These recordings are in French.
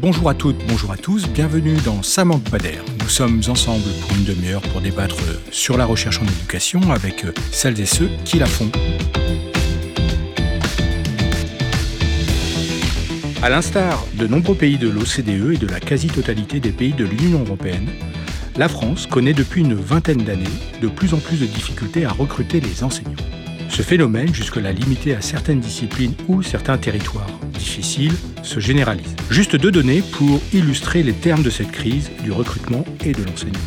Bonjour à toutes, bonjour à tous, bienvenue dans Ça manque pas d'air. Nous sommes ensemble pour une demi-heure pour débattre sur la recherche en éducation avec celles et ceux qui la font. À l'instar de nombreux pays de l'OCDE et de la quasi-totalité des pays de l'Union européenne, la France connaît depuis une vingtaine d'années de plus en plus de difficultés à recruter les enseignants. Ce phénomène, jusque-là limité à certaines disciplines ou certains territoires difficiles, se généralise. Juste 2 données pour illustrer les termes de cette crise du recrutement et de l'enseignement.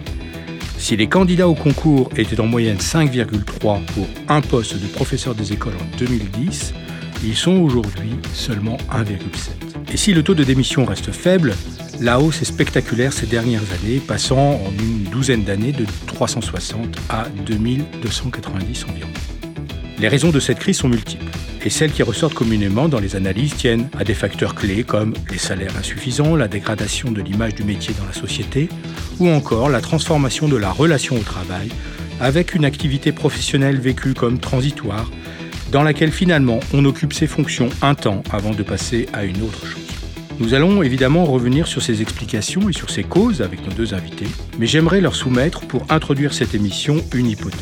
Si les candidats au concours étaient en moyenne 5,3 pour un poste de professeur des écoles en 2010, ils sont aujourd'hui seulement 1,7. Et si le taux de démission reste faible, la hausse est spectaculaire ces dernières années, passant en une douzaine d'années de 360 à 2290 environ. Les raisons de cette crise sont multiples, et celles qui ressortent communément dans les analyses tiennent à des facteurs clés comme les salaires insuffisants, la dégradation de l'image du métier dans la société, ou encore la transformation de la relation au travail avec une activité professionnelle vécue comme transitoire, dans laquelle finalement on occupe ses fonctions un temps avant de passer à une autre chose. Nous allons évidemment revenir sur ces explications et sur ces causes avec nos 2 invités, mais j'aimerais leur soumettre pour introduire cette émission une hypothèse.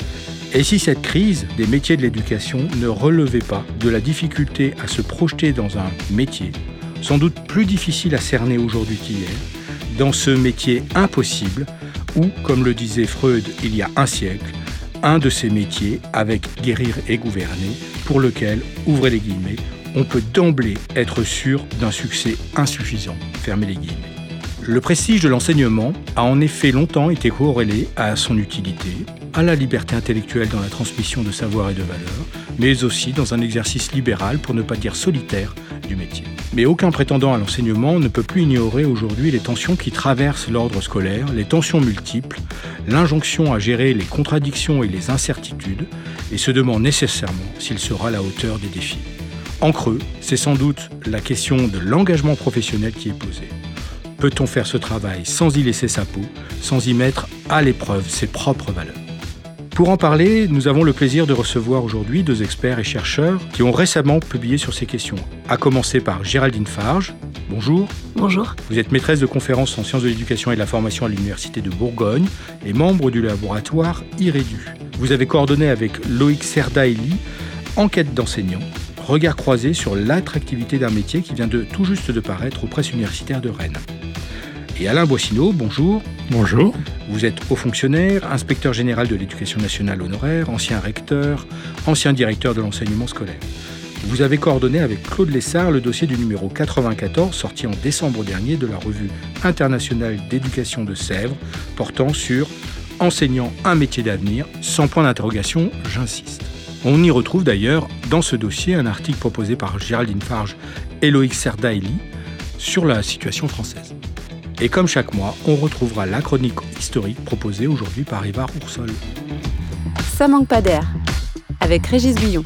Et si cette crise des métiers de l'éducation ne relevait pas de la difficulté à se projeter dans un métier, sans doute plus difficile à cerner aujourd'hui qu'hier, dans ce métier impossible, ou, comme le disait Freud il y a un siècle, un de ces métiers avec guérir et gouverner, pour lequel, ouvrez les guillemets, on peut d'emblée être sûr d'un succès insuffisant, fermez les guillemets. Le prestige de l'enseignement a en effet longtemps été corrélé à son utilité, à la liberté intellectuelle dans la transmission de savoir et de valeurs, mais aussi dans un exercice libéral, pour ne pas dire solitaire, du métier. Mais aucun prétendant à l'enseignement ne peut plus ignorer aujourd'hui les tensions qui traversent l'ordre scolaire, les tensions multiples, l'injonction à gérer les contradictions et les incertitudes, et se demande nécessairement s'il sera à la hauteur des défis. En creux, c'est sans doute la question de l'engagement professionnel qui est posée. Peut-on faire ce travail sans y laisser sa peau, sans y mettre à l'épreuve ses propres valeurs ? Pour en parler, nous avons le plaisir de recevoir aujourd'hui 2 experts et chercheurs qui ont récemment publié sur ces questions. À commencer par Géraldine Farge. Bonjour. Bonjour. Vous êtes maîtresse de conférences en sciences de l'éducation et de la formation à l'Université de Bourgogne et membre du laboratoire IREDU. Vous avez coordonné avec Loïc Serdaïli Enquête d'enseignants, regard croisé sur l'attractivité d'un métier qui vient tout juste de paraître aux presses universitaires de Rennes. Et Alain Boissineau, bonjour. Bonjour. Vous êtes haut fonctionnaire, inspecteur général de l'éducation nationale honoraire, ancien recteur, ancien directeur de l'enseignement scolaire. Vous avez coordonné avec Claude Lessard le dossier du numéro 94, sorti en décembre dernier de la revue internationale d'éducation de Sèvres, portant sur « Enseignant un métier d'avenir », sans point d'interrogation, j'insiste. On y retrouve d'ailleurs dans ce dossier un article proposé par Géraldine Farge et Loïc Serdaïli sur la situation française. Et comme chaque mois, on retrouvera la chronique historique proposée aujourd'hui par Éva Roursol. Ça manque pas d'air, avec Régis Guillon.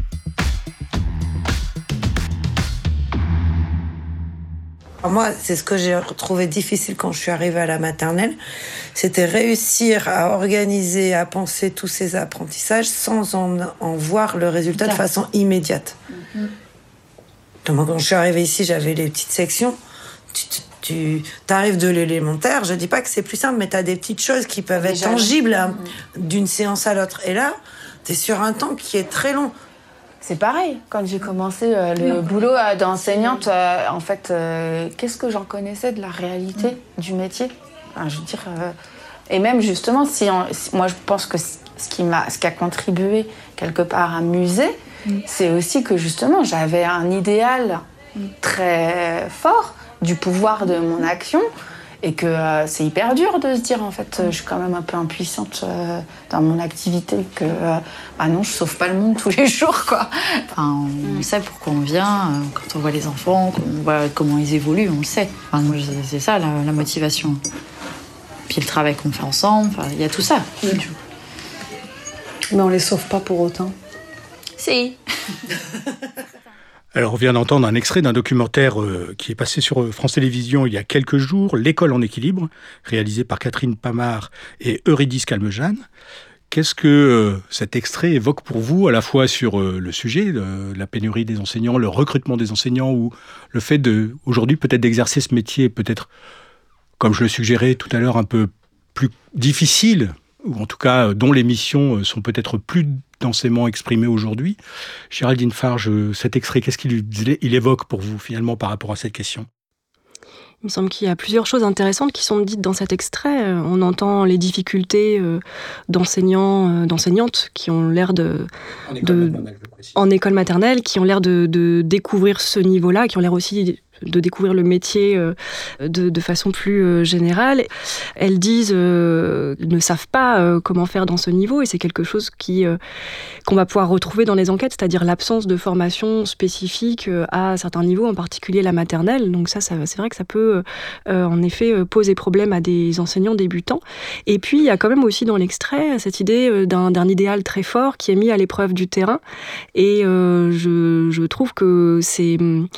Moi, c'est ce que j'ai trouvé difficile quand je suis arrivée à la maternelle, c'était réussir à organiser, à penser tous ces apprentissages sans en voir le résultat de façon immédiate. Donc, quand je suis arrivée ici, j'avais les petites sections. Tu arrives de l'élémentaire, je dis pas que c'est plus simple, mais tu as des petites choses qui peuvent être tangibles d'une séance à l'autre. Et là, tu es sur un temps qui est très long. C'est pareil, quand j'ai commencé le boulot d'enseignante, en fait, qu'est-ce que j'en connaissais de la réalité du métier ? Enfin, je veux dire, et même justement, moi je pense que ce qui a contribué quelque part à m'user, c'est aussi que justement j'avais un idéal très fort du pouvoir de mon action et que c'est hyper dur de se dire en fait je suis quand même un peu impuissante dans mon activité, que non, je sauve pas le monde tous les jours, quoi. Enfin, on sait pourquoi on vient, quand on voit les enfants, quand on voit comment ils évoluent, on le sait. Enfin, moi, c'est ça la motivation. Puis le travail qu'on fait ensemble, il y a tout ça. Mais on les sauve pas pour autant. Si. Alors, on vient d'entendre un extrait d'un documentaire qui est passé sur France Télévisions il y a quelques jours, L'école en équilibre, réalisé par Catherine Pamard et Eurydice Calmejane. Qu'est-ce que cet extrait évoque pour vous, à la fois sur le sujet, la pénurie des enseignants, le recrutement des enseignants, ou le fait aujourd'hui peut-être d'exercer ce métier, peut-être, comme je le suggérais tout à l'heure, un peu plus difficile, ou en tout cas dont les missions sont peut-être plus densément exprimées aujourd'hui. Géraldine Farge, cet extrait, qu'est-ce qu'il évoque pour vous finalement par rapport à cette question ? Il me semble qu'il y a plusieurs choses intéressantes qui sont dites dans cet extrait. On entend les difficultés d'enseignants, d'enseignantes qui ont l'air en école maternelle, qui ont l'air de découvrir ce niveau-là, qui ont l'air aussi de découvrir le métier de façon plus générale. Elles disent ne savent pas comment faire dans ce niveau, et c'est quelque chose qu'on va pouvoir retrouver dans les enquêtes, c'est-à-dire l'absence de formation spécifique à certains niveaux, en particulier la maternelle. Donc ça c'est vrai que ça peut en effet poser problème à des enseignants débutants. Et puis il y a quand même aussi dans l'extrait cette idée d'un idéal très fort qui est mis à l'épreuve du terrain, et je trouve que c'est...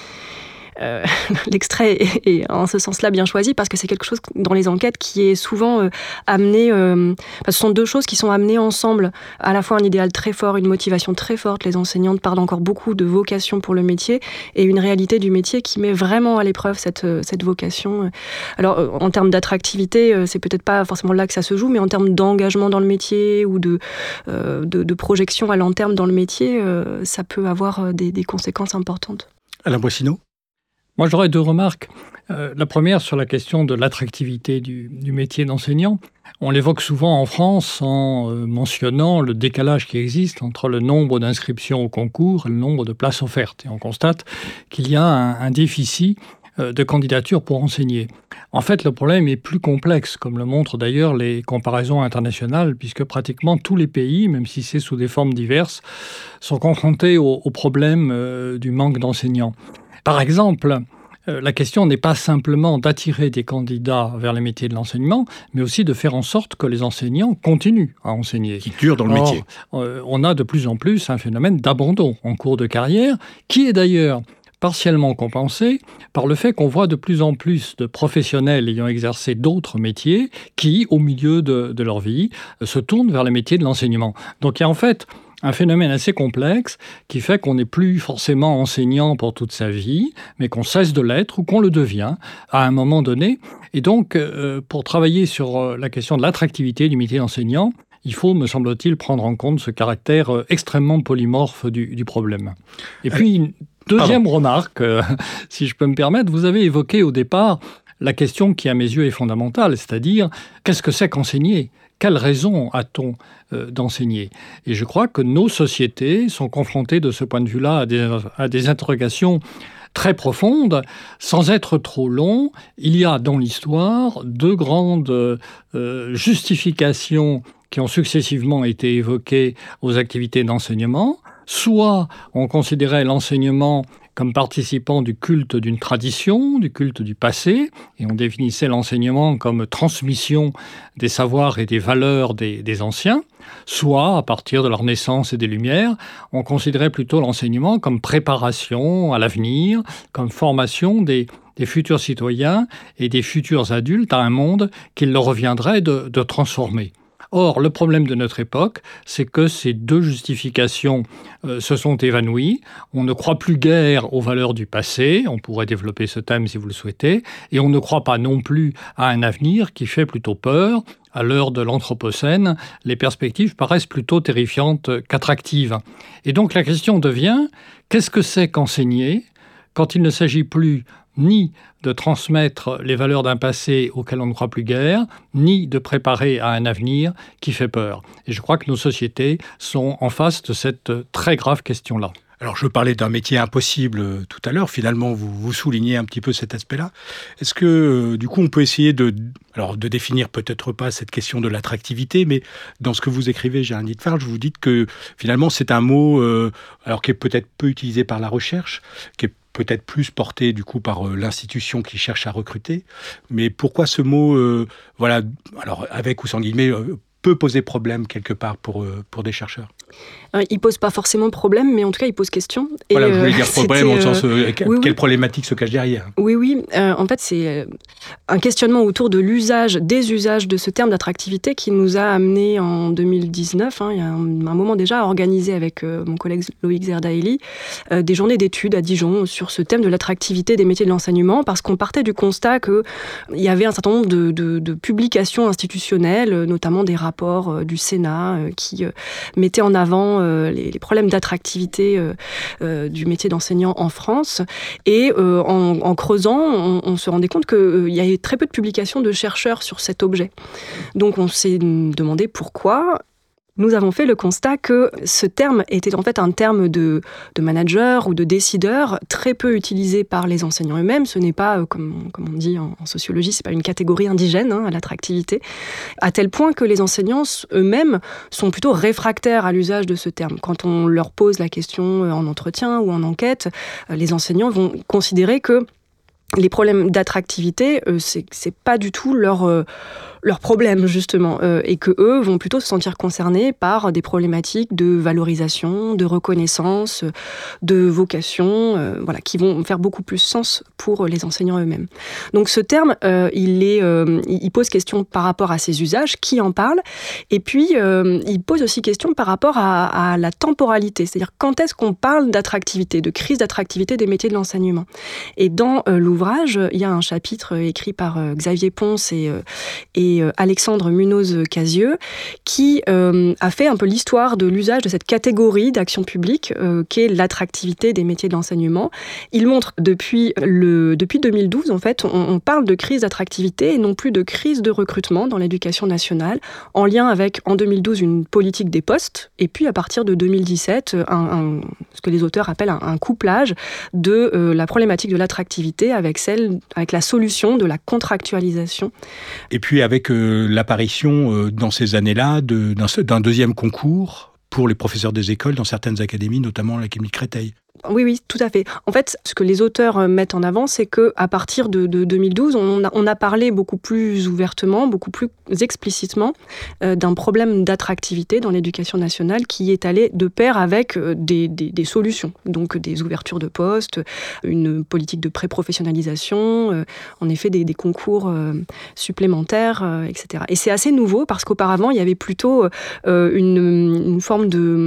l'extrait est en ce sens-là bien choisi parce que c'est quelque chose dans les enquêtes qui est souvent amené... ce sont deux choses qui sont amenées ensemble, à la fois un idéal très fort, une motivation très forte. Les enseignantes parlent encore beaucoup de vocation pour le métier et une réalité du métier qui met vraiment à l'épreuve cette vocation. Alors en termes d'attractivité, c'est peut-être pas forcément là que ça se joue, mais en termes d'engagement dans le métier ou de projection à long terme dans le métier, ça peut avoir des conséquences importantes. Alain Boissineau ? Moi, j'aurais deux remarques. La première sur la question de l'attractivité du métier d'enseignant. On l'évoque souvent en France en mentionnant le décalage qui existe entre le nombre d'inscriptions au concours et le nombre de places offertes. Et on constate qu'il y a un déficit de candidatures pour enseigner. En fait, le problème est plus complexe, comme le montrent d'ailleurs les comparaisons internationales, puisque pratiquement tous les pays, même si c'est sous des formes diverses, sont confrontés au problème du manque d'enseignants. Par exemple, la question n'est pas simplement d'attirer des candidats vers les métiers de l'enseignement, mais aussi de faire en sorte que les enseignants continuent à enseigner. Qui durent dans le métier. On a de plus en plus un phénomène d'abandon en cours de carrière, qui est d'ailleurs partiellement compensé par le fait qu'on voit de plus en plus de professionnels ayant exercé d'autres métiers qui, au milieu de leur vie, se tournent vers les métiers de l'enseignement. Donc il y a en fait un phénomène assez complexe qui fait qu'on n'est plus forcément enseignant pour toute sa vie, mais qu'on cesse de l'être ou qu'on le devient à un moment donné. Et donc, pour travailler sur la question de l'attractivité du métier d'enseignant, il faut, me semble-t-il, prendre en compte ce caractère extrêmement polymorphe du problème. Et puis, une deuxième remarque, si je peux me permettre, vous avez évoqué au départ la question qui, à mes yeux, est fondamentale, c'est-à-dire, qu'est-ce que c'est qu'enseigner ? Quelle raison a-t-on d'enseigner ? Et je crois que nos sociétés sont confrontées de ce point de vue-là à des interrogations très profondes. Sans être trop long, il y a dans l'histoire deux grandes justifications qui ont successivement été évoquées aux activités d'enseignement. Soit on considérait l'enseignement comme participant du culte d'une tradition, du culte du passé, et on définissait l'enseignement comme transmission des savoirs et des valeurs des anciens, soit, à partir de leur naissance et des Lumières, on considérait plutôt l'enseignement comme préparation à l'avenir, comme formation des futurs citoyens et des futurs adultes à un monde qu'il leur reviendrait de transformer. Or, le problème de notre époque, c'est que ces deux justifications se sont évanouies. On ne croit plus guère aux valeurs du passé, on pourrait développer ce thème si vous le souhaitez, et on ne croit pas non plus à un avenir qui fait plutôt peur. À l'heure de l'Anthropocène, les perspectives paraissent plutôt terrifiantes qu'attractives. Et donc la question devient, qu'est-ce que c'est qu'enseigner quand il ne s'agit plus ni de transmettre les valeurs d'un passé auquel on ne croit plus guère, ni de préparer à un avenir qui fait peur. Et je crois que nos sociétés sont en face de cette très grave question-là. Alors, je parlais d'un métier impossible tout à l'heure. Finalement, vous soulignez un petit peu cet aspect-là. Est-ce que, du coup, on peut essayer de définir peut-être pas cette question de l'attractivité, mais dans ce que vous écrivez, Géraldine Farge, vous dites que finalement, c'est un mot qui est peut-être peu utilisé par la recherche, qui est peut-être plus porté du coup par l'institution qui cherche à recruter. Mais pourquoi ce mot, alors avec ou sans guillemets, peut poser problème quelque part pour des chercheurs? Il pose pas forcément problème, mais en tout cas, il pose question. Voilà, je voulais dire problème au sens quelle problématique se cache derrière. Oui. En fait, c'est un questionnement autour de des usages de ce terme d'attractivité qui nous a amené en 2019, il y a un moment déjà, à organiser avec mon collègue Loïc Zerdaïli des journées d'études à Dijon sur ce thème de l'attractivité des métiers de l'enseignement, parce qu'on partait du constat qu'il y avait un certain nombre de publications institutionnelles, notamment des rapports du Sénat qui mettaient en avant les problèmes d'attractivité du métier d'enseignant en France. Et en creusant, on se rendait compte qu'il y avait très peu de publications de chercheurs sur cet objet. Donc on s'est demandé pourquoi. Nous avons fait le constat que ce terme était en fait un terme de manager ou de décideur très peu utilisé par les enseignants eux-mêmes. Ce n'est pas, comme on dit en sociologie, c'est pas une catégorie indigène à l'attractivité, à tel point que les enseignants eux-mêmes sont plutôt réfractaires à l'usage de ce terme. Quand on leur pose la question en entretien ou en enquête, les enseignants vont considérer que les problèmes d'attractivité, c'est pas du tout leur problème, justement, et que eux vont plutôt se sentir concernés par des problématiques de valorisation, de reconnaissance, de vocation, qui vont faire beaucoup plus sens pour les enseignants eux-mêmes. Donc ce terme, il pose question par rapport à ses usages, qui en parle, et puis il pose aussi question par rapport à la temporalité, c'est-à-dire quand est-ce qu'on parle d'attractivité, de crise d'attractivité des métiers de l'enseignement. Et dans l'ouvrage, il y a un chapitre écrit par Xavier Ponce et Alexandre Munoz-Casieux, qui a fait un peu l'histoire de l'usage de cette catégorie d'action publique qu'est l'attractivité des métiers de l'enseignement. Il montre depuis 2012, en fait, on parle de crise d'attractivité et non plus de crise de recrutement dans l'éducation nationale, en lien avec, en 2012, une politique des postes, et puis à partir de 2017, ce que les auteurs appellent un couplage de la problématique de l'attractivité avec la solution de la contractualisation. Et puis avec l'apparition dans ces années-là d'un deuxième concours pour les professeurs des écoles dans certaines académies, notamment l'Académie de Créteil. Oui, tout à fait. En fait, ce que les auteurs mettent en avant, c'est qu'à partir de 2012, on a parlé beaucoup plus ouvertement, beaucoup plus explicitement d'un problème d'attractivité dans l'éducation nationale qui est allé de pair avec des solutions. Donc des ouvertures de postes, une politique de pré-professionnalisation, en effet des concours supplémentaires, etc. Et c'est assez nouveau parce qu'auparavant, il y avait plutôt une forme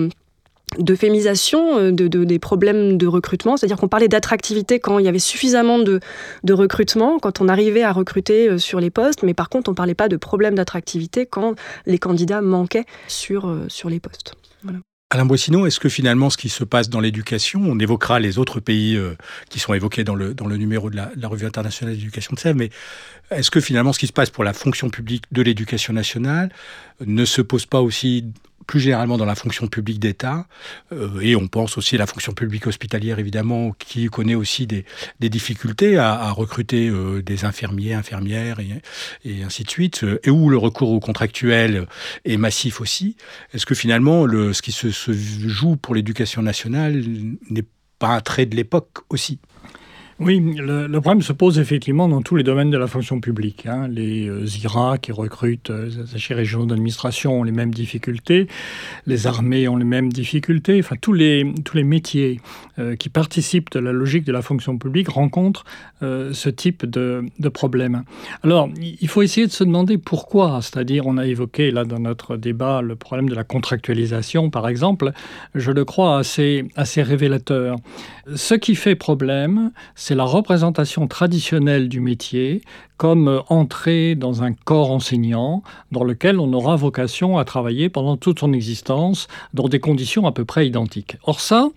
d'euphémisation des problèmes de recrutement, c'est-à-dire qu'on parlait d'attractivité quand il y avait suffisamment de recrutement, quand on arrivait à recruter sur les postes, mais par contre on ne parlait pas de problème d'attractivité quand les candidats manquaient sur les postes. Voilà. Alain Boissineau, est-ce que finalement ce qui se passe dans l'éducation, on évoquera les autres pays qui sont évoqués dans le numéro de la Revue internationale d'éducation de Sèvres, mais est-ce que finalement ce qui se passe pour la fonction publique de l'éducation nationale ne se pose pas aussi plus généralement dans la fonction publique d'État, et on pense aussi à la fonction publique hospitalière, évidemment, qui connaît aussi des difficultés à recruter des infirmiers, infirmières, et ainsi de suite, et où le recours au contractuel est massif aussi. Est-ce que finalement, ce qui se joue pour l'éducation nationale n'est pas un trait de l'époque aussi ? Oui, le problème se pose effectivement dans tous les domaines de la fonction publique. Les IRA qui recrutent les attachés régionaux d'administration ont les mêmes difficultés, les armées ont les mêmes difficultés, enfin tous les métiers qui participent de la logique de la fonction publique rencontrent ce type de problème. Alors, il faut essayer de se demander pourquoi, c'est-à-dire on a évoqué là dans notre débat le problème de la contractualisation par exemple, je le crois assez révélateur. Ce qui fait problème, c'est la représentation traditionnelle du métier comme entrée dans un corps enseignant dans lequel on aura vocation à travailler pendant toute son existence dans des conditions à peu près identiques. Or ça,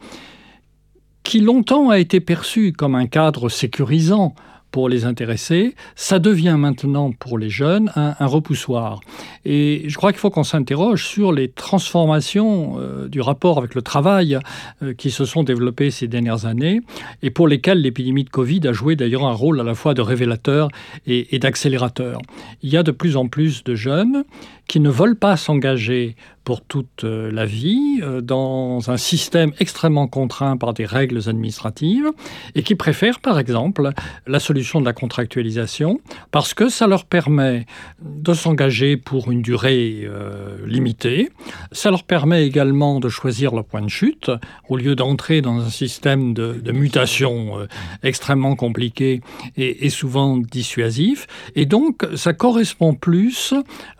qui longtemps a été perçu comme un cadre sécurisant pour les intéressés, ça devient maintenant pour les jeunes un repoussoir. Et je crois qu'il faut qu'on s'interroge sur les transformations du rapport avec le travail qui se sont développées ces dernières années et pour lesquelles l'épidémie de Covid a joué d'ailleurs un rôle à la fois de révélateur et d'accélérateur. Il y a de plus en plus de jeunes qui ne veulent pas s'engager pour toute la vie dans un système extrêmement contraint par des règles administratives et qui préfèrent, par exemple, la solution de la contractualisation parce que ça leur permet de s'engager pour une durée limitée. Ça leur permet également de choisir leur point de chute au lieu d'entrer dans un système de mutation extrêmement compliqué et souvent dissuasif. Et donc, ça correspond plus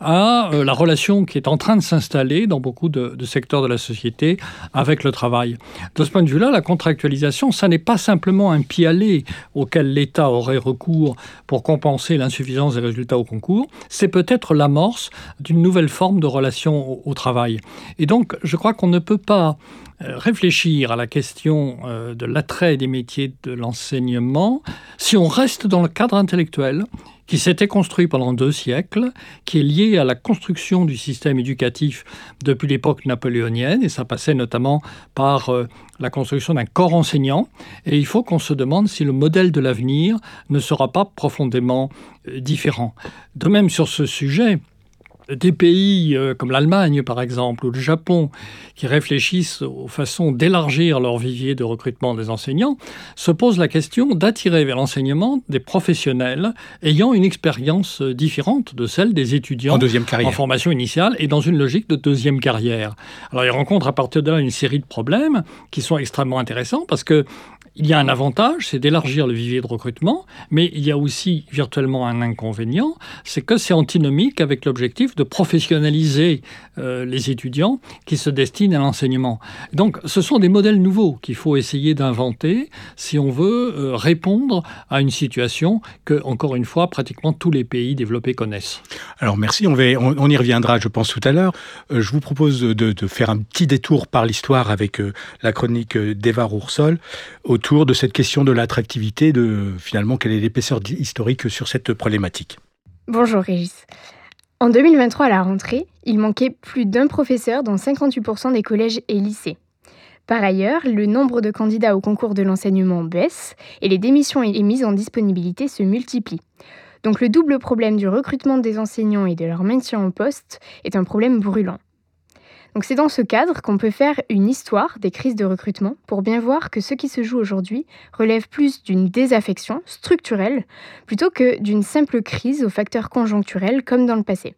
à la relation qui est en train de s'installer dans beaucoup de secteurs de la société avec le travail. De ce point de vue-là, la contractualisation, ça n'est pas simplement un pis-aller auquel l'État aurait recours pour compenser l'insuffisance des résultats au concours, c'est peut-être l'amorce d'une nouvelle forme de relation au travail. Et donc, je crois qu'on ne peut pas réfléchir à la question de l'attrait des métiers de l'enseignement si on reste dans le cadre intellectuel qui s'était construit pendant 2 siècles, qui est lié à la construction du système éducatif depuis l'époque napoléonienne, et ça passait notamment par la construction d'un corps enseignant. Et il faut qu'on se demande si le modèle de l'avenir ne sera pas profondément différent. De même, sur ce sujet, des pays comme l'Allemagne, par exemple, ou le Japon, qui réfléchissent aux façons d'élargir leur vivier de recrutement des enseignants, se posent la question d'attirer vers l'enseignement des professionnels ayant une expérience différente de celle des étudiants en formation initiale et dans une logique de deuxième carrière. Alors, ils rencontrent à partir de là une série de problèmes qui sont extrêmement intéressants parce que il y a un avantage, c'est d'élargir le vivier de recrutement, mais il y a aussi virtuellement un inconvénient, c'est que c'est antinomique avec l'objectif de professionnaliser les étudiants qui se destinent à l'enseignement. Donc, ce sont des modèles nouveaux qu'il faut essayer d'inventer si on veut répondre à une situation que, encore une fois, pratiquement tous les pays développés connaissent. Alors merci, on y reviendra, je pense, tout à l'heure. Je vous propose de faire un petit détour par l'histoire avec la chronique d'Eva Roursol autour de cette question de l'attractivité, finalement, quelle est l'épaisseur historique sur cette problématique. Bonjour Régis. En 2023, à la rentrée, il manquait plus d'un professeur dans 58% des collèges et lycées. Par ailleurs, le nombre de candidats au concours de l'enseignement baisse et les démissions et les mises en disponibilité se multiplient. Donc le double problème du recrutement des enseignants et de leur maintien en poste est un problème brûlant. Donc c'est dans ce cadre qu'on peut faire une histoire des crises de recrutement pour bien voir que ce qui se joue aujourd'hui relève plus d'une désaffection structurelle plutôt que d'une simple crise aux facteurs conjoncturels comme dans le passé.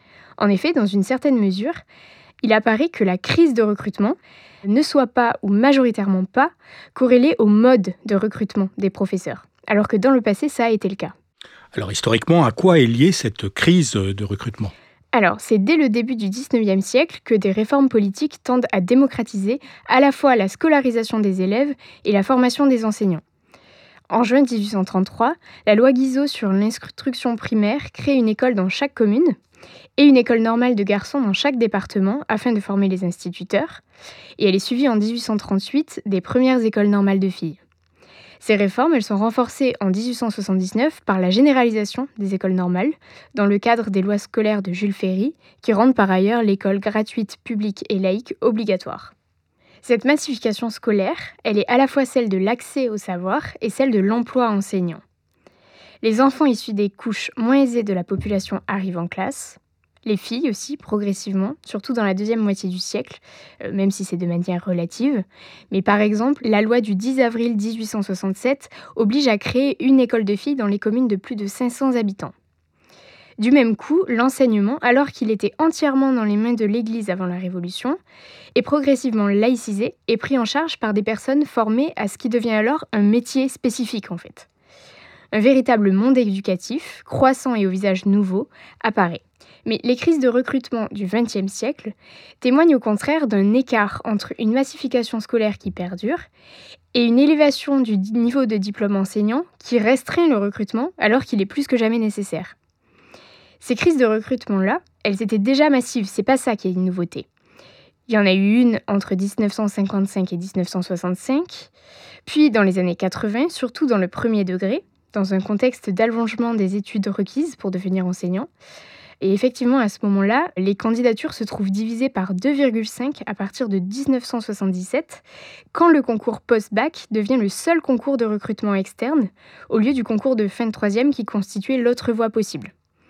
En effet, dans une certaine mesure, il apparaît que la crise de recrutement ne soit pas ou majoritairement pas corrélée au mode de recrutement des professeurs, alors que dans le passé, ça a été le cas. Alors historiquement, à quoi est liée cette crise de recrutement ? Alors, c'est dès le début du XIXe siècle que des réformes politiques tendent à démocratiser à la fois la scolarisation des élèves et la formation des enseignants. En juin 1833, la loi Guizot sur l'instruction primaire crée une école dans chaque commune et une école normale de garçons dans chaque département afin de former les instituteurs. Et elle est suivie en 1838 des premières écoles normales de filles. Ces réformes, elles sont renforcées en 1879 par la généralisation des écoles normales, dans le cadre des lois scolaires de Jules Ferry, qui rendent par ailleurs l'école gratuite, publique et laïque obligatoire. Cette massification scolaire, elle est à la fois celle de l'accès au savoir et celle de l'emploi enseignant. Les enfants issus des couches moins aisées de la population arrivent en classe. Les filles aussi, progressivement, surtout dans la deuxième moitié du siècle, même si c'est de manière relative. Mais par exemple, la loi du 10 avril 1867 oblige à créer une école de filles dans les communes de plus de 500 habitants. Du même coup, l'enseignement, alors qu'il était entièrement dans les mains de l'Église avant la Révolution, est progressivement laïcisé et pris en charge par des personnes formées à ce qui devient alors un métier spécifique en fait. Un véritable monde éducatif, croissant et au visage nouveau, apparaît. Mais les crises de recrutement du XXe siècle témoignent au contraire d'un écart entre une massification scolaire qui perdure et une élévation du niveau de diplôme enseignant qui restreint le recrutement alors qu'il est plus que jamais nécessaire. Ces crises de recrutement-là, elles étaient déjà massives, c'est pas ça qui est une nouveauté. Il y en a eu une entre 1955 et 1965, puis dans les années 80, surtout dans le premier degré, dans un contexte d'allongement des études requises pour devenir enseignant. Et effectivement, à ce moment-là, les candidatures se trouvent divisées par 2,5 à partir de 1977, quand le concours post-bac devient le seul concours de recrutement externe, au lieu du concours de fin de troisième qui constituait l'autre voie possible.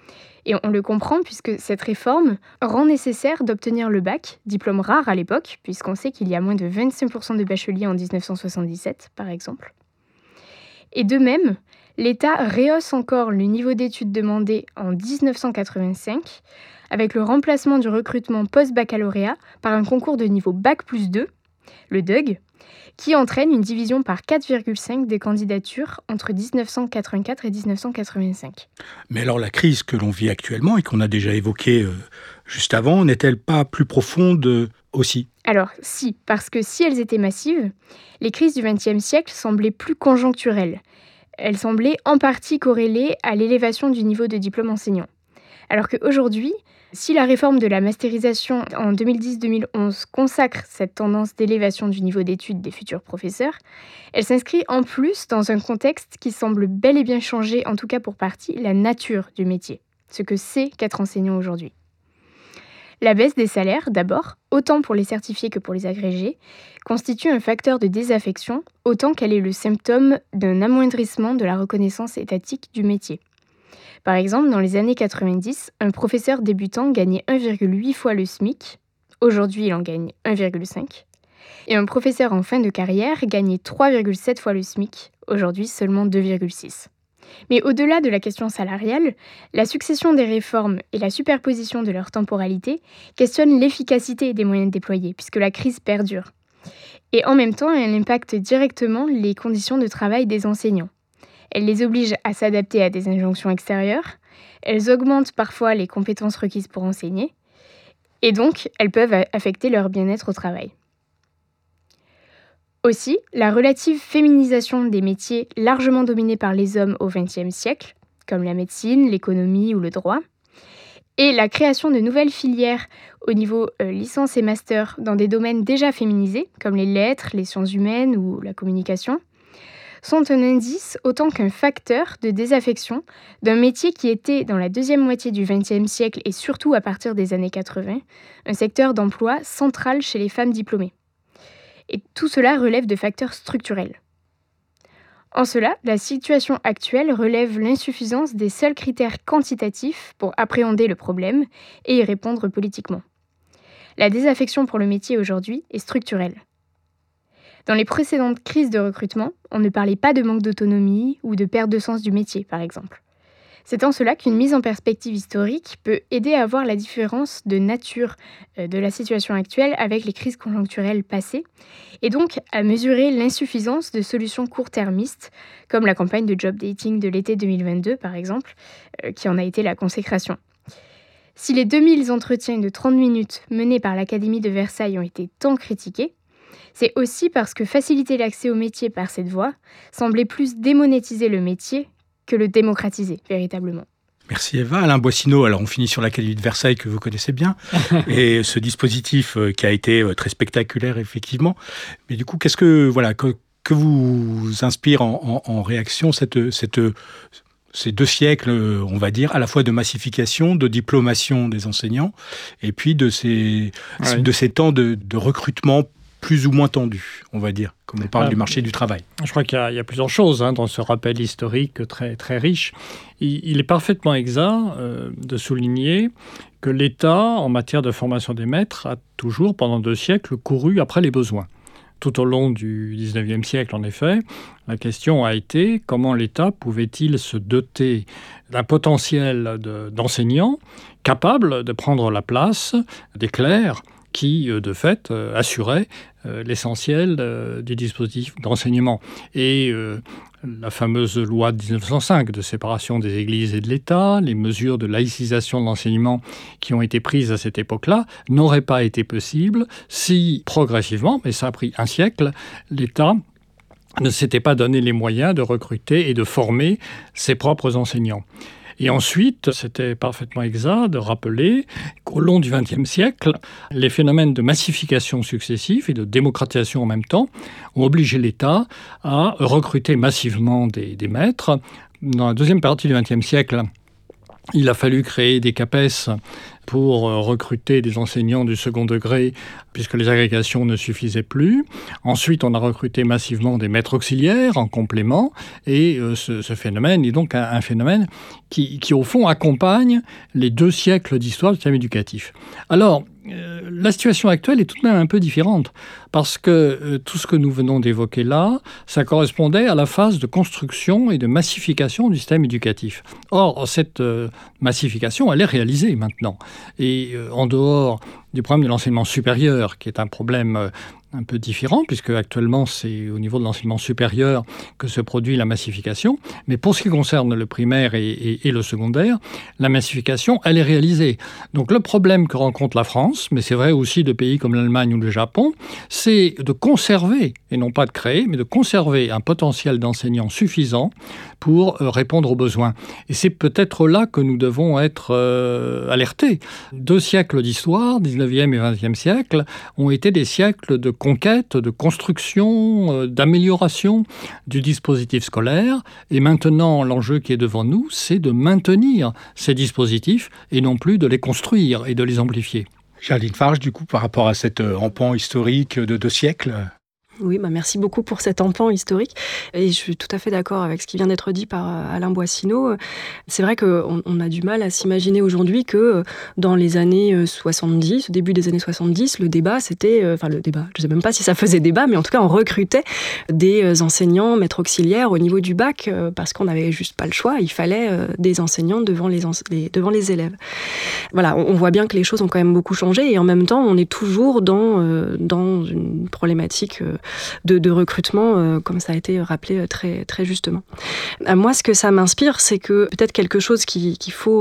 Et on le comprend puisque cette réforme rend nécessaire d'obtenir le bac, diplôme rare à l'époque, puisqu'on sait qu'il y a moins de 25% de bacheliers en 1977, par exemple. Et de même, l'État rehausse encore le niveau d'études demandé en 1985 avec le remplacement du recrutement post-baccalauréat par un concours de niveau Bac plus 2, le DUG, qui entraîne une division par 4,5 des candidatures entre 1984 et 1985. Mais alors la crise que l'on vit actuellement et qu'on a déjà évoquée juste avant, n'est-elle pas plus profonde aussi ? Alors si, parce que si elles étaient massives, les crises du XXe siècle semblaient plus conjoncturelles. Elles semblaient en partie corrélées à l'élévation du niveau de diplôme enseignant. Alors qu'aujourd'hui, si la réforme de la masterisation en 2010-2011 consacre cette tendance d'élévation du niveau d'études des futurs professeurs, elle s'inscrit en plus dans un contexte qui semble bel et bien changer, en tout cas pour partie, la nature du métier, ce que c'est qu'être enseignant aujourd'hui. La baisse des salaires, d'abord, autant pour les certifiés que pour les agrégés, constitue un facteur de désaffection, autant qu'elle est le symptôme d'un amoindrissement de la reconnaissance étatique du métier. Par exemple, dans les années 90, un professeur débutant gagnait 1,8 fois le SMIC. Aujourd'hui, il en gagne 1,5. Et un professeur en fin de carrière gagnait 3,7 fois le SMIC. Aujourd'hui, seulement 2,6. Mais au-delà de la question salariale, la succession des réformes et la superposition de leur temporalité questionnent l'efficacité des moyens déployés, puisque la crise perdure. Et en même temps, elle impacte directement les conditions de travail des enseignants. Elles les obligent à s'adapter à des injonctions extérieures, elles augmentent parfois les compétences requises pour enseigner, et donc elles peuvent affecter leur bien-être au travail. Aussi, la relative féminisation des métiers largement dominés par les hommes au XXe siècle, comme la médecine, l'économie ou le droit, et la création de nouvelles filières au niveau licence et master dans des domaines déjà féminisés, comme les lettres, les sciences humaines ou la communication, sont un indice autant qu'un facteur de désaffection d'un métier qui était, dans la deuxième moitié du XXe siècle et surtout à partir des années 80, un secteur d'emploi central chez les femmes diplômées. Et tout cela relève de facteurs structurels. En cela, la situation actuelle relève l'insuffisance des seuls critères quantitatifs pour appréhender le problème et y répondre politiquement. La désaffection pour le métier aujourd'hui est structurelle. Dans les précédentes crises de recrutement, on ne parlait pas de manque d'autonomie ou de perte de sens du métier, par exemple. C'est en cela qu'une mise en perspective historique peut aider à voir la différence de nature de la situation actuelle avec les crises conjoncturelles passées, et donc à mesurer l'insuffisance de solutions court-termistes, comme la campagne de job dating de l'été 2022, par exemple, qui en a été la consécration. Si les 2000 entretiens de 30 minutes menés par l'Académie de Versailles ont été tant critiqués, c'est aussi parce que faciliter l'accès au métier par cette voie semblait plus démonétiser le métier que le démocratiser véritablement. Merci Eva. Alain Boissineau, alors on finit sur l'Académie de Versailles que vous connaissez bien, et ce dispositif qui a été très spectaculaire effectivement. Mais du coup, qu'est-ce que vous inspire en réaction ces 2 siècles, on va dire, à la fois de massification, de diplomation des enseignants, et puis de ces temps de recrutement plus ou moins tendu, on va dire, comme on parle du marché du travail. Je crois qu'il y a plusieurs choses dans ce rappel historique très, très riche. Il est parfaitement exact de souligner que l'État, en matière de formation des maîtres, a toujours, pendant 2 siècles, couru après les besoins. Tout au long du XIXe siècle, en effet, la question a été comment l'État pouvait-il se doter d'un potentiel d'enseignants capables de prendre la place des clercs qui, de fait, assurait l'essentiel du dispositif d'enseignement. Et la fameuse loi de 1905 de séparation des églises et de l'État, les mesures de laïcisation de l'enseignement qui ont été prises à cette époque-là, n'auraient pas été possibles si, progressivement, mais ça a pris un siècle, l'État ne s'était pas donné les moyens de recruter et de former ses propres enseignants. Et ensuite, c'était parfaitement exact de rappeler qu'au long du XXe siècle, les phénomènes de massification successifs et de démocratisation en même temps ont obligé l'État à recruter massivement des maîtres. Dans la deuxième partie du XXe siècle, il a fallu créer des CAPES pour recruter des enseignants du second degré, puisque les agrégations ne suffisaient plus. Ensuite, on a recruté massivement des maîtres auxiliaires en complément, et ce phénomène est donc un phénomène qui, au fond, accompagne les 2 siècles d'histoire du système éducatif. Alors, la situation actuelle est tout de même un peu différente, parce que tout ce que nous venons d'évoquer là, ça correspondait à la phase de construction et de massification du système éducatif. Or, cette massification, elle est réalisée maintenant. Et en dehors du problème de l'enseignement supérieur, qui est un problème un peu différent, puisque actuellement c'est au niveau de l'enseignement supérieur que se produit la massification. Mais pour ce qui concerne le primaire et le secondaire, la massification, elle est réalisée. Donc le problème que rencontre la France, mais c'est vrai aussi de pays comme l'Allemagne ou le Japon, c'est de conserver, et non pas de créer, mais de conserver un potentiel d'enseignants suffisant pour répondre aux besoins. Et c'est peut-être là que nous devons être alertés. 2 siècles d'histoire, 19e et 20e siècle, ont été des siècles de conquête, de construction, d'amélioration du dispositif scolaire. Et maintenant, l'enjeu qui est devant nous, c'est de maintenir ces dispositifs et non plus de les construire et de les amplifier. Géraldine Farge, du coup, par rapport à cet empan historique de 2 siècles, Oui, merci beaucoup pour cet empan historique. Et je suis tout à fait d'accord avec ce qui vient d'être dit par Alain Boissineau. C'est vrai qu'on a du mal à s'imaginer aujourd'hui que dans les années 70, au début des années 70, le débat, c'était... le débat, je ne sais même pas si ça faisait débat, mais en tout cas, on recrutait des enseignants, maîtres auxiliaires au niveau du bac, parce qu'on n'avait juste pas le choix. Il fallait des enseignants devant les élèves. Voilà, on voit bien que les choses ont quand même beaucoup changé. Et en même temps, on est toujours dans une problématique... de recrutement, comme ça a été rappelé très, très justement. Moi, ce que ça m'inspire, c'est que peut-être quelque chose qu'il faut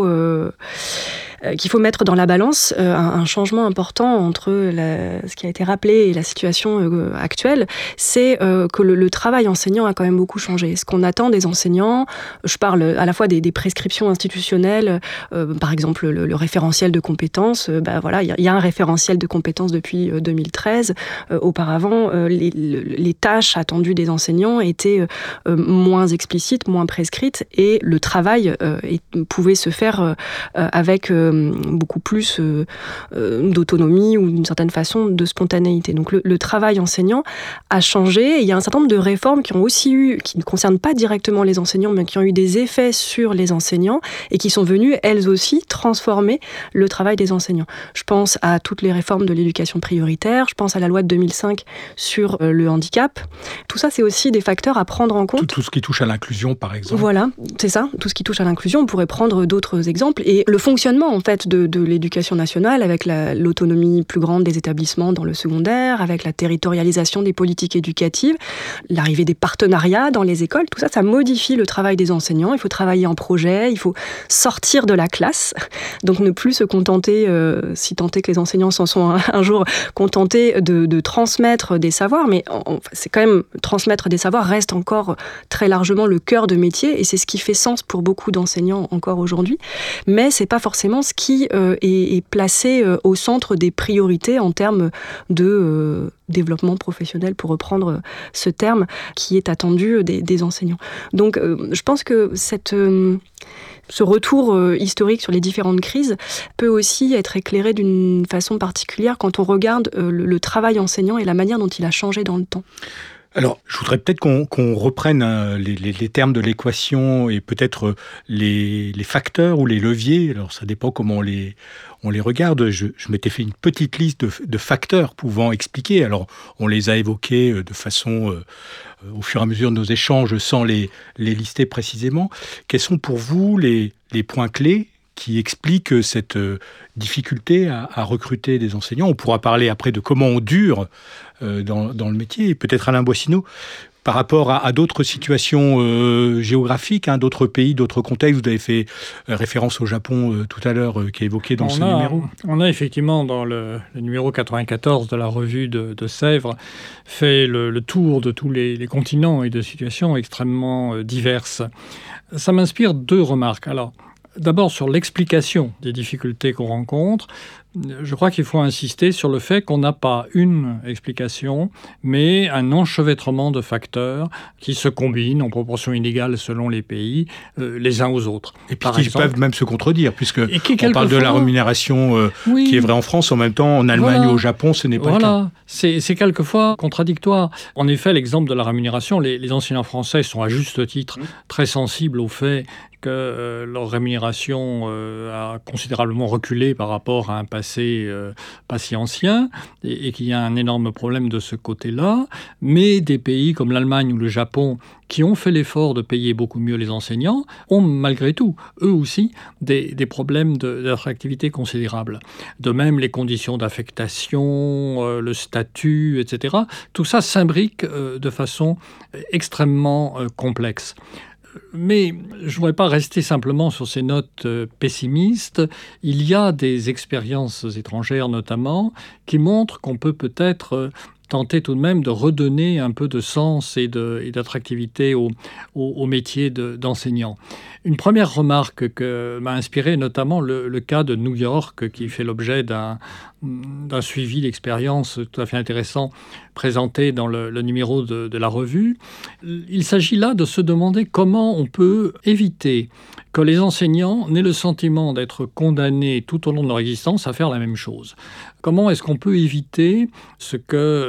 mettre dans la balance, un changement important entre ce qui a été rappelé et la situation actuelle, c'est que le travail enseignant a quand même beaucoup changé. Ce qu'on attend des enseignants, je parle à la fois des prescriptions institutionnelles, par exemple le référentiel de compétences, il y a un référentiel de compétences depuis 2013. Auparavant, les tâches attendues des enseignants étaient moins explicites, moins prescrites, et le travail pouvait se faire avec beaucoup plus d'autonomie ou d'une certaine façon de spontanéité. Donc le travail enseignant a changé, et il y a un certain nombre de réformes qui ne concernent pas directement les enseignants, mais qui ont eu des effets sur les enseignants et qui sont venues, elles aussi, transformer le travail des enseignants. Je pense à toutes les réformes de l'éducation prioritaire, je pense à la loi de 2005 sur le handicap. Tout ça, c'est aussi des facteurs à prendre en compte. Tout ce qui touche à l'inclusion, par exemple. Voilà, c'est ça, tout ce qui touche à l'inclusion. On pourrait prendre d'autres exemples. Et le fonctionnement, en fait, de l'éducation nationale, avec l'autonomie plus grande des établissements dans le secondaire, avec la territorialisation des politiques éducatives, l'arrivée des partenariats dans les écoles, tout ça, ça modifie le travail des enseignants. Il faut travailler en projet, il faut sortir de la classe, donc ne plus se contenter, si tant est que les enseignants s'en sont un jour contentés, de transmettre des savoirs, mais c'est quand même, transmettre des savoirs reste encore très largement le cœur de métier, et c'est ce qui fait sens pour beaucoup d'enseignants encore aujourd'hui, mais c'est pas forcément ce qui est placé au centre des priorités en termes de développement professionnel, pour reprendre ce terme qui est attendu des enseignants. Donc je pense que ce retour historique sur les différentes crises peut aussi être éclairé d'une façon particulière quand on regarde le travail enseignant et la manière dont il a changé dans le temps. Alors, je voudrais peut-être qu'on reprenne les termes de l'équation et peut-être les facteurs ou les leviers. Alors, ça dépend comment on les regarde. Je m'étais fait une petite liste de facteurs pouvant expliquer. Alors, on les a évoqués de façon, au fur et à mesure de nos échanges, sans les lister précisément. Quels sont pour vous les points clés qui expliquent cette difficulté à recruter des enseignants? On pourra parler après de comment on dure dans le métier. Et peut-être Alain Boissineau, par rapport à d'autres situations géographiques, d'autres pays, d'autres contextes. Vous avez fait référence au Japon tout à l'heure, qui est évoqué dans ce numéro. On a effectivement, dans le numéro 94 de la revue de Sèvres, fait le tour de tous les continents et de situations extrêmement diverses. Ça m'inspire 2 remarques. Alors, d'abord, sur l'explication des difficultés qu'on rencontre, Je crois qu'il faut insister sur le fait qu'on n'a pas une explication, mais un enchevêtrement de facteurs qui se combinent en proportion inégale selon les pays, les uns aux autres. Et puis qui peuvent même se contredire, puisque on parle de la rémunération oui, qui est vraie en France, en même temps en Allemagne ou au Japon, ce n'est pas le cas. C'est quelquefois contradictoire. En effet, l'exemple de la rémunération, les enseignants français sont à juste titre très sensibles au fait que leur rémunération a considérablement reculé par rapport à un passé pas si ancien et qu'il y a un énorme problème de ce côté-là. Mais des pays comme l'Allemagne ou le Japon, qui ont fait l'effort de payer beaucoup mieux les enseignants, ont malgré tout, eux aussi, des problèmes d'attractivité considérables. De même, les conditions d'affectation, le statut, etc., tout ça s'imbrique de façon extrêmement complexe. Mais je ne voudrais pas rester simplement sur ces notes pessimistes. Il y a des expériences étrangères notamment qui montrent qu'on peut peut-être tenter tout de même de redonner un peu de sens et d'attractivité au métier d'enseignant. Une première remarque que m'a inspiré notamment le cas de New York, qui fait l'objet d'un suivi d'expérience tout à fait intéressant présenté dans le numéro de la revue. Il s'agit là de se demander comment on peut éviter que les enseignants n'aient le sentiment d'être condamnés tout au long de leur existence à faire la même chose. Comment est-ce qu'on peut éviter ce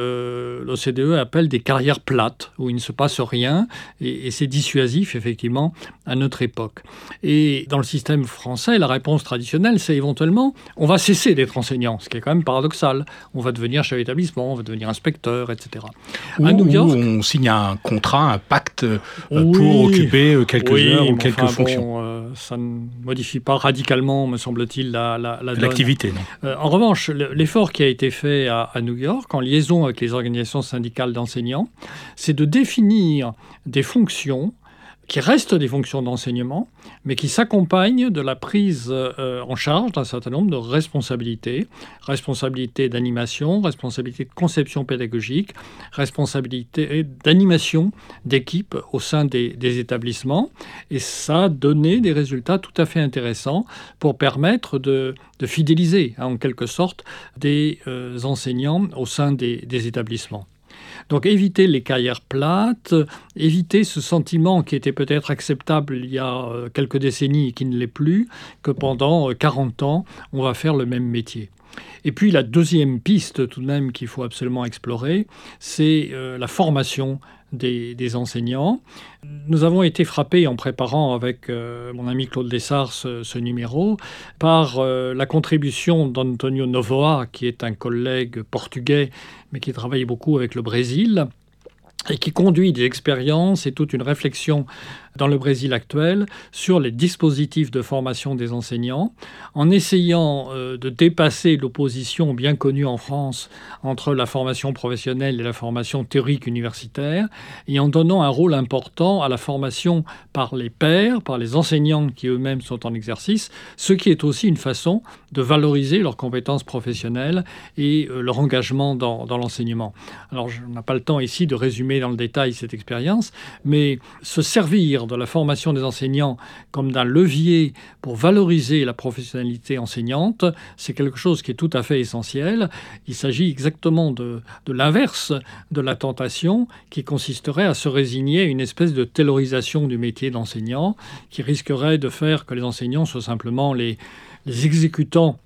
que l'OCDE appelle des carrières plates, où il ne se passe rien, et c'est dissuasif, effectivement, à notre époque. Et dans le système français, la réponse traditionnelle, c'est éventuellement, on va cesser d'être enseignant, ce qui est quand même paradoxal. On va devenir chef d'établissement, on va devenir inspecteur, etc. À New York, on signe un contrat, un pacte pour occuper quelques heures ou quelques fonctions. Ça ne modifie pas radicalement, me semble-t-il, l'activité. En revanche, l'effort qui a été fait à New York, en liaison avec les organisations syndicales d'enseignants, c'est de définir des fonctions qui restent des fonctions d'enseignement, mais qui s'accompagnent de la prise en charge d'un certain nombre de responsabilités. Responsabilité d'animation, responsabilité de conception pédagogique, responsabilité d'animation d'équipe au sein des établissements. Et ça a donné des résultats tout à fait intéressants pour permettre de fidéliser, en quelque sorte, des enseignants au sein des établissements. Donc éviter les carrières plates, éviter ce sentiment qui était peut-être acceptable il y a quelques décennies et qui ne l'est plus, que pendant 40 ans, on va faire le même métier. Et puis la deuxième piste tout de même qu'il faut absolument explorer, c'est la formation des enseignants. Nous avons été frappés en préparant avec mon ami Claude Dessart ce numéro par la contribution d'Antonio Novoa, qui est un collègue portugais mais qui travaille beaucoup avec le Brésil et qui conduit des expériences et toute une réflexion dans le Brésil actuel sur les dispositifs de formation des enseignants, en essayant de dépasser l'opposition bien connue en France entre la formation professionnelle et la formation théorique universitaire, et en donnant un rôle important à la formation par les pairs, par les enseignants qui eux-mêmes sont en exercice, ce qui est aussi une façon de valoriser leurs compétences professionnelles et leur engagement dans l'enseignement. Alors, je n'ai pas le temps ici de résumer dans le détail cette expérience, mais se servir de la formation des enseignants comme d'un levier pour valoriser la professionnalité enseignante, c'est quelque chose qui est tout à fait essentiel. Il s'agit exactement de l'inverse de la tentation qui consisterait à se résigner à une espèce de taylorisation du métier d'enseignant qui risquerait de faire que les enseignants soient simplement les exécutants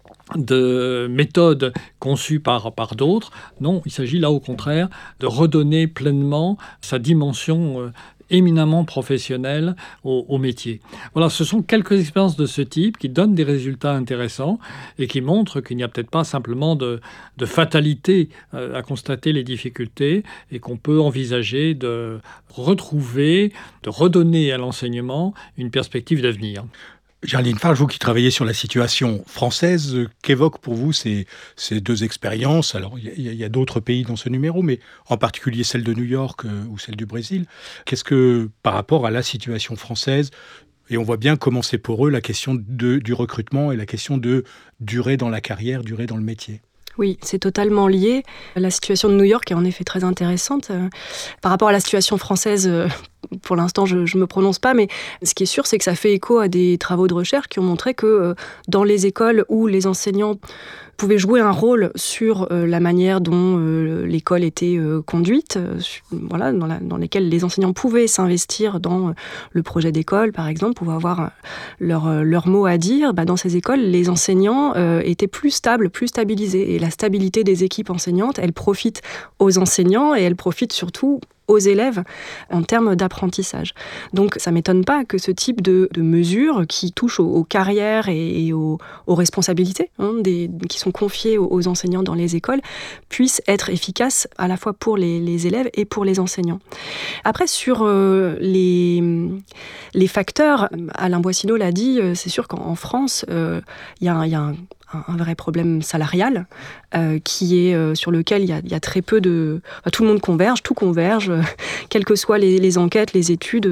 de méthodes conçues par d'autres. Non, il s'agit là au contraire de redonner pleinement sa dimension éminemment professionnelle au métier. Voilà, ce sont quelques expériences de ce type qui donnent des résultats intéressants et qui montrent qu'il n'y a peut-être pas simplement de fatalité à constater les difficultés et qu'on peut envisager de retrouver, de redonner à l'enseignement une perspective d'avenir. Géraldine Farge, vous qui travaillez sur la situation française, qu'évoquent pour vous ces deux expériences? Alors, il y a d'autres pays dans ce numéro, mais en particulier celle de New York ou celle du Brésil. Qu'est-ce que, par rapport à la situation française, et on voit bien comment c'est pour eux la question du recrutement et la question de durer dans la carrière, durer dans le métier? Oui, c'est totalement lié. La situation de New York est en effet très intéressante. Par rapport à la situation française, pour l'instant, je ne me prononce pas, mais ce qui est sûr, c'est que ça fait écho à des travaux de recherche qui ont montré que dans les écoles où les enseignants pouvaient jouer un rôle sur la manière dont l'école était conduite, voilà, dans lesquelles les enseignants pouvaient s'investir dans le projet d'école, par exemple, pouvaient avoir leur mot à dire. Dans ces écoles, les enseignants étaient plus stables, plus stabilisés. Et la stabilité des équipes enseignantes, elle profite aux enseignants et elle profite surtout aux élèves en termes d'apprentissage. Donc ça ne m'étonne pas que ce type de mesures qui touchent aux carrières et aux responsabilités qui sont confiées aux enseignants dans les écoles puissent être efficaces à la fois pour les élèves et pour les enseignants. Après, sur les facteurs, Alain Boissineau l'a dit, c'est sûr qu'en France, il y a un vrai problème salarial qui est sur lequel il y a très peu de... tout le monde converge, tout converge. Quelles que soient les enquêtes, les études,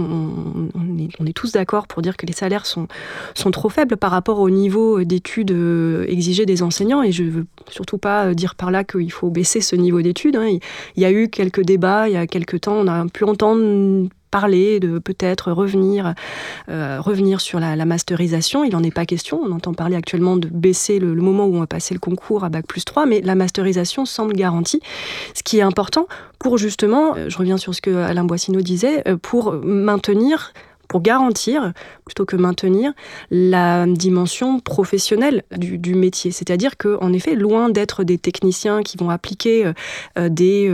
on est tous d'accord pour dire que les salaires sont trop faibles par rapport au niveau d'études exigé des enseignants. Et je ne veux surtout pas dire par là qu'il faut baisser ce niveau d'études. Il y a eu quelques débats, il y a quelques temps, on a pu entendre parler de peut-être revenir sur la masterisation. Il n'en est pas question. On entend parler actuellement de baisser le moment où on va passer le concours à Bac+3, mais la masterisation semble garantie. Ce qui est important pour justement, je reviens sur ce que Alain Boissineau disait, pour garantir, plutôt que maintenir, la dimension professionnelle du métier. C'est-à-dire qu'en effet, loin d'être des techniciens qui vont appliquer des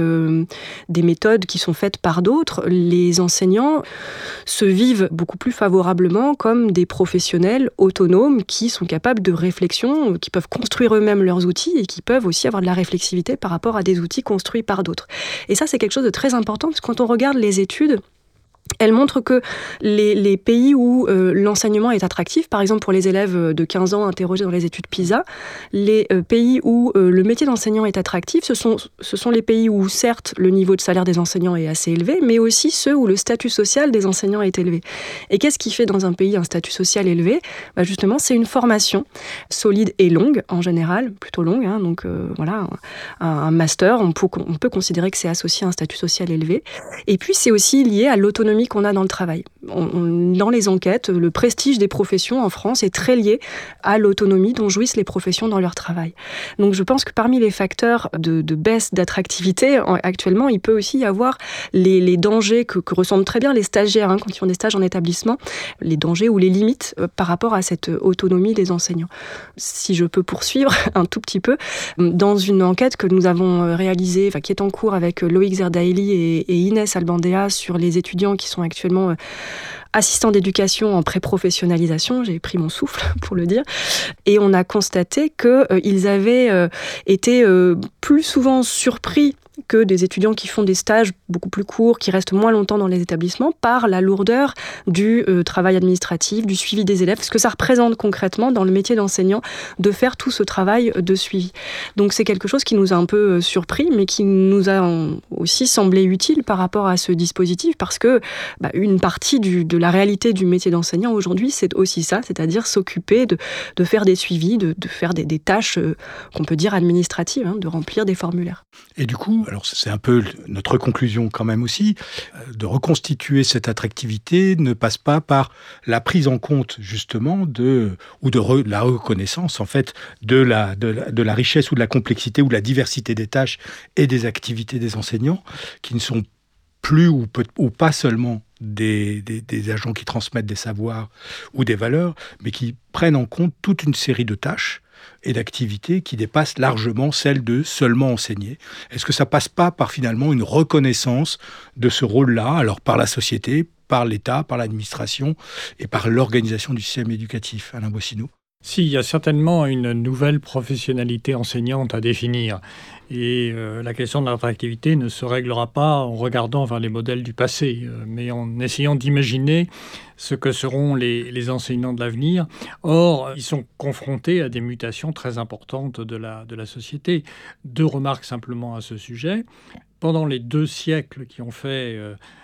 méthodes qui sont faites par d'autres, les enseignants se vivent beaucoup plus favorablement comme des professionnels autonomes qui sont capables de réflexion, qui peuvent construire eux-mêmes leurs outils et qui peuvent aussi avoir de la réflexivité par rapport à des outils construits par d'autres. Et ça, c'est quelque chose de très important, parce que quand on regarde les études, elle montre que les pays où l'enseignement est attractif, par exemple pour les élèves de 15 ans interrogés dans les études PISA, les pays où le métier d'enseignant est attractif, ce sont les pays où certes le niveau de salaire des enseignants est assez élevé, mais aussi ceux où le statut social des enseignants est élevé. Et qu'est-ce qui fait dans un pays un statut social élevé ? Justement, c'est une formation solide et longue, en général, plutôt longue. Donc voilà, un master, on peut considérer que c'est associé à un statut social élevé. Et puis c'est aussi lié à l'autonomie qu'on a dans le travail. Dans les enquêtes, le prestige des professions en France est très lié à l'autonomie dont jouissent les professions dans leur travail. Donc je pense que parmi les facteurs de baisse d'attractivité, actuellement, il peut aussi y avoir les dangers que ressentent très bien les stagiaires quand ils font des stages en établissement, les dangers ou les limites par rapport à cette autonomie des enseignants. Si je peux poursuivre un tout petit peu, dans une enquête que nous avons réalisée, qui est en cours avec Loïc Zerdaïli et Inès Albandea sur les étudiants qui sont actuellement assistants d'éducation en pré-professionnalisation, j'ai pris mon souffle pour le dire, et on a constaté qu'ils avaient été plus souvent surpris que des étudiants qui font des stages beaucoup plus courts, qui restent moins longtemps dans les établissements, par la lourdeur du travail administratif, du suivi des élèves, ce que ça représente concrètement dans le métier d'enseignant, de faire tout ce travail de suivi. Donc c'est quelque chose qui nous a un peu surpris, mais qui nous a aussi semblé utile par rapport à ce dispositif, parce que une partie de la réalité du métier d'enseignant aujourd'hui, c'est aussi ça, c'est-à-dire s'occuper de faire des suivis, de faire des tâches qu'on peut dire administratives, de remplir des formulaires. Et du coup, alors c'est un peu notre conclusion quand même aussi, de reconstituer cette attractivité ne passe pas par la prise en compte justement de la reconnaissance en fait de la richesse ou de la complexité ou de la diversité des tâches et des activités des enseignants qui ne sont plus ou pas seulement des agents qui transmettent des savoirs ou des valeurs, mais qui prennent en compte toute une série de tâches et d'activités qui dépassent largement celle de seulement enseigner. Est-ce que ça passe pas par finalement une reconnaissance de ce rôle-là, alors par la société, par l'État, par l'administration et par l'organisation du système éducatif, Alain Boissineau ? Si, il y a certainement une nouvelle professionnalité enseignante à définir. Et la question de l'attractivité ne se réglera pas en regardant vers les modèles du passé, mais en essayant d'imaginer ce que seront les enseignants de l'avenir. Or, ils sont confrontés à des mutations très importantes de la société. 2 remarques simplement à ce sujet. Pendant les 2 siècles qui ont fait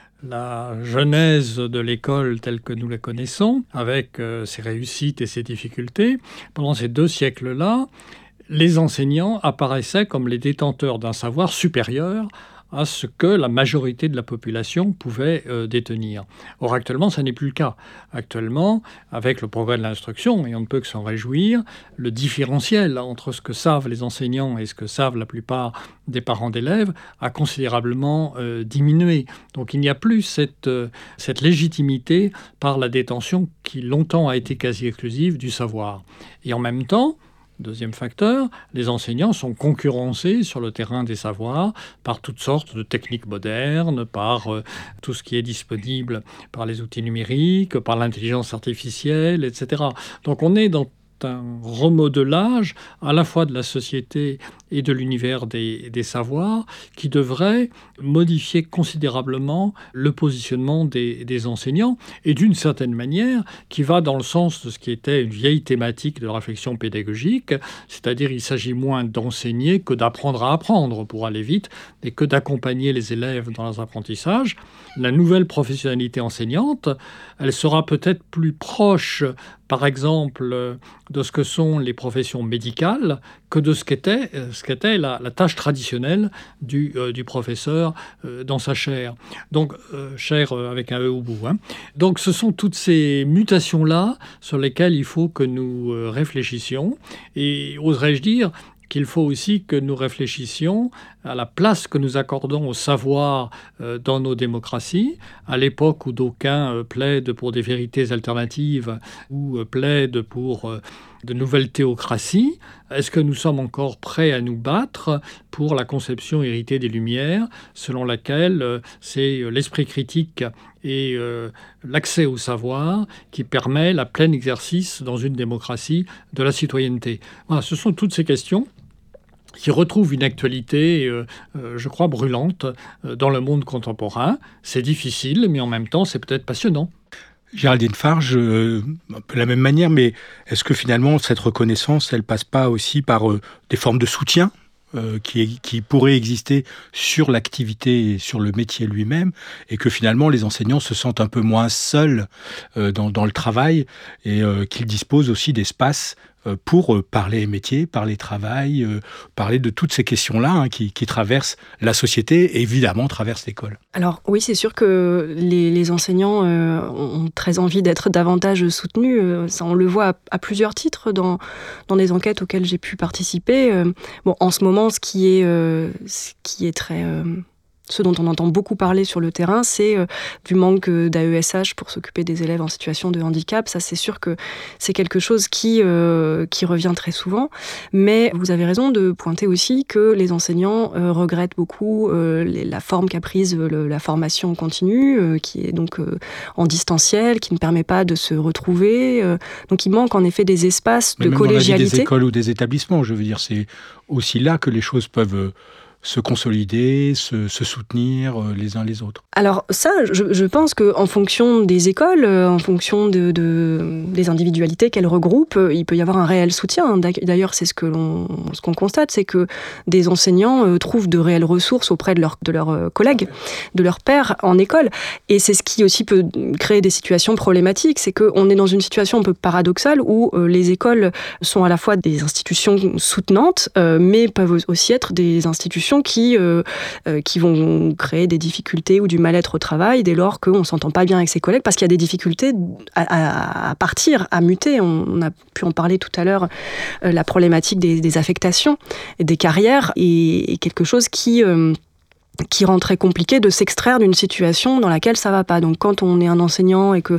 la genèse de l'école telle que nous la connaissons, avec ses réussites et ses difficultés, pendant ces 2 siècles-là, les enseignants apparaissaient comme les détenteurs d'un savoir supérieur à ce que la majorité de la population pouvait détenir. Or, actuellement, ça n'est plus le cas. Actuellement, avec le progrès de l'instruction, et on ne peut que s'en réjouir, le différentiel entre ce que savent les enseignants et ce que savent la plupart des parents d'élèves a considérablement diminué. Donc il n'y a plus cette légitimité par la détention qui longtemps a été quasi exclusive du savoir. Et en même temps, deuxième facteur, les enseignants sont concurrencés sur le terrain des savoirs par toutes sortes de techniques modernes, par tout ce qui est disponible par les outils numériques, par l'intelligence artificielle, etc. Donc on est dans un remodelage à la fois de la société et de l'univers des savoirs qui devrait modifier considérablement le positionnement des enseignants et d'une certaine manière qui va dans le sens de ce qui était une vieille thématique de la réflexion pédagogique, c'est-à-dire il s'agit moins d'enseigner que d'apprendre à apprendre pour aller vite et que d'accompagner les élèves dans leurs apprentissages. La nouvelle professionnalité enseignante, elle sera peut-être plus proche, par exemple, de ce que sont les professions médicales que de ce qu'était la tâche traditionnelle du professeur dans sa chaire. Donc, chaire avec un E au bout. Donc, ce sont toutes ces mutations-là sur lesquelles il faut que nous réfléchissions. Et oserais-je dire qu'il faut aussi que nous réfléchissions à la place que nous accordons au savoir dans nos démocraties, à l'époque où d'aucuns plaident pour des vérités alternatives ou plaident pour de nouvelles théocraties. Est-ce que nous sommes encore prêts à nous battre pour la conception héritée des Lumières, selon laquelle c'est l'esprit critique et l'accès au savoir qui permet la plein exercice dans une démocratie de la citoyenneté? Voilà, ce sont toutes ces questions qui retrouvent une actualité, je crois, brûlante dans le monde contemporain. C'est difficile, mais en même temps, c'est peut-être passionnant. Géraldine Farge, un peu de la même manière, mais est-ce que finalement, cette reconnaissance, elle passe pas aussi par des formes de soutien qui pourraient exister sur l'activité et sur le métier lui-même, et que finalement, les enseignants se sentent un peu moins seuls dans le travail et qu'ils disposent aussi d'espace pour parler métier, parler travail, parler de toutes ces questions-là qui traversent la société et évidemment traversent l'école. Alors oui, c'est sûr que les enseignants ont très envie d'être davantage soutenus. Ça, on le voit à plusieurs titres dans des enquêtes auxquelles j'ai pu participer. Bon, en ce moment, ce qui est très... Ce dont on entend beaucoup parler sur le terrain, c'est du manque d'AESH pour s'occuper des élèves en situation de handicap. Ça, c'est sûr que c'est quelque chose qui revient très souvent. Mais vous avez raison de pointer aussi que les enseignants regrettent beaucoup la forme qu'a prise la formation continue, qui est donc en distanciel, qui ne permet pas de se retrouver. Donc, il manque en effet des espaces de collégialité. Même des écoles ou des établissements, je veux dire, c'est aussi là que les choses peuvent se consolider, se soutenir les uns les autres. Alors ça, je pense qu'en fonction des écoles, en fonction des individualités qu'elles regroupent, il peut y avoir un réel soutien. D'ailleurs, c'est ce qu'on constate, c'est que des enseignants trouvent de réelles ressources auprès de leurs collègues, de leurs pairs en école. Et c'est ce qui aussi peut créer des situations problématiques, c'est qu'on est dans une situation un peu paradoxale où les écoles sont à la fois des institutions soutenantes, mais peuvent aussi être des institutions qui vont créer des difficultés ou du mal-être au travail dès lors qu'on ne s'entend pas bien avec ses collègues parce qu'il y a des difficultés à partir, à muter. On a pu en parler tout à l'heure, la problématique des affectations, des carrières est quelque chose qui rend très compliqué de s'extraire d'une situation dans laquelle ça va pas. Donc quand on est un enseignant et que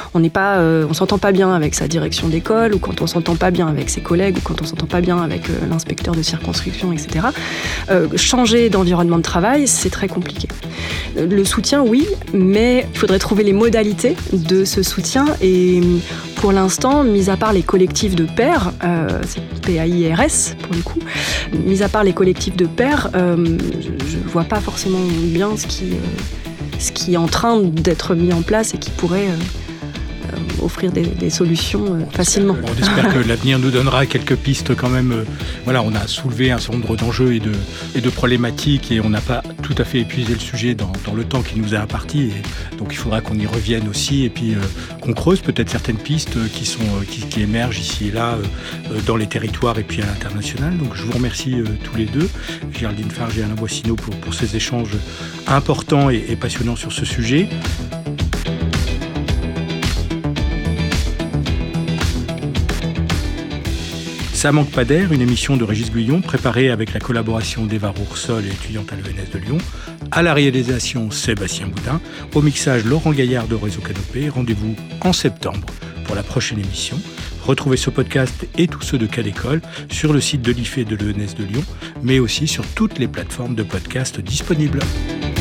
on s'entend pas bien avec sa direction d'école, ou quand on s'entend pas bien avec ses collègues, ou quand on s'entend pas bien avec l'inspecteur de circonscription, etc., changer d'environnement de travail, c'est très compliqué. Le soutien, oui, mais il faudrait trouver les modalités de ce soutien. Et pour l'instant, mis à part les collectifs de pairs, c'est PAIRS pour le coup, mis à part les collectifs de pairs, je vois pas forcément bien ce qui est en train d'être mis en place et qui pourrait offrir des solutions facilement. On espère que l'avenir nous donnera quelques pistes quand même. Voilà, on a soulevé un certain nombre d'enjeux et de problématiques et on n'a pas tout à fait épuisé le sujet dans le temps qui nous est imparti. Et donc il faudra qu'on y revienne aussi et puis qu'on creuse peut-être certaines pistes qui émergent ici et là dans les territoires et puis à l'international. Donc je vous remercie tous les deux, Géraldine Farge et Alain Boissineau, pour ces échanges importants et passionnants sur ce sujet. Ça manque pas d'air, une émission de Régis Guyon préparée avec la collaboration d'Eva Roursol, étudiante à l'ENS de Lyon. À la réalisation, Sébastien Boudin. Au mixage, Laurent Gaillard de Réseau Canopé. Rendez-vous en septembre pour la prochaine émission. Retrouvez ce podcast et tous ceux de Cas d'école sur le site de l'IFE et de l'ENS de Lyon, mais aussi sur toutes les plateformes de podcast disponibles.